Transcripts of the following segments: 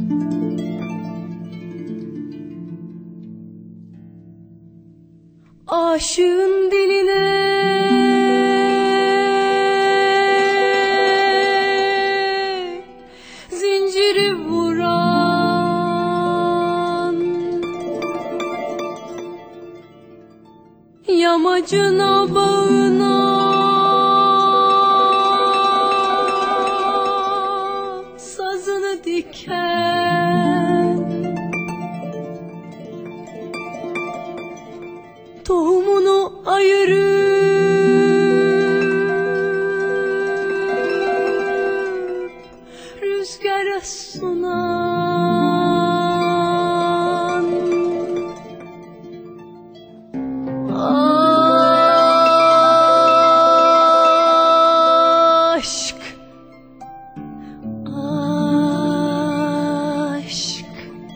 Aşığın diline zinciri vuran, yamacına bağına sazını diken, tohumunu ayırıp rüzgara sunan, aşk, aşk.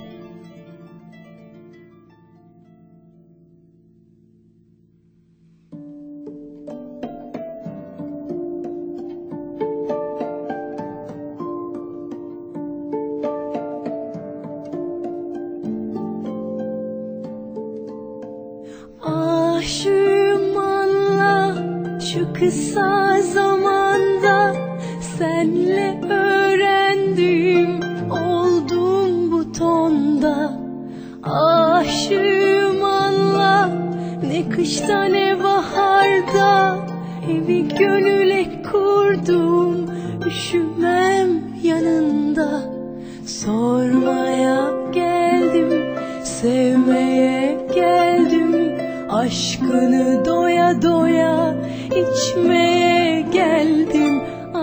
Aşığım anla, şu kısa zamanda senle öğrendim, oldum bu tonda. Aşığım anla, ne kışta ne baharda evi gönüle kurdum, üşümem yanında. Sormaya geldim, sevmeye geldim, aşkını doya doya içmeye geldim.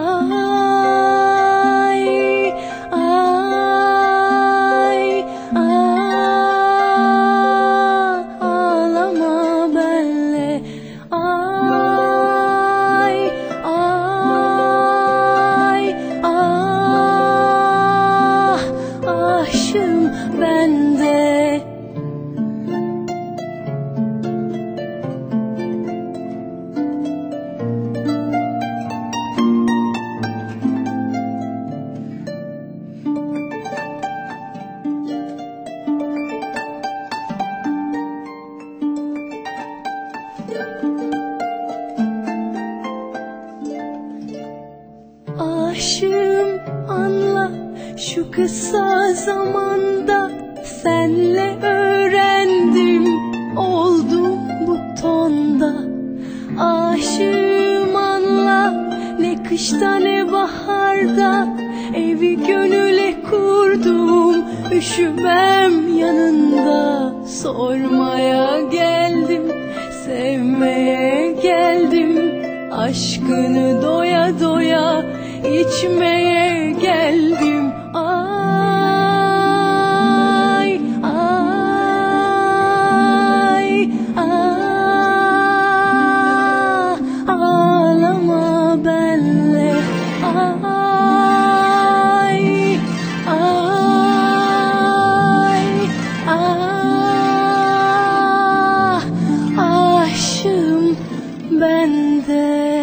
Ay, ay, ağlama benle. Ay, ay, aşığım bende. Aşığım anla, şu kısa zamanda senle öğrendim, oldum bu tonda. Aşığım anla, ne kışta ne baharda evi gönüle kurdum, üşümem yanında. Sormaya geldim, sevmeye geldim, aşkını doya doya içmeye geldim. Ay, ay, ağlama benle. Ay, ay, aşığım bende.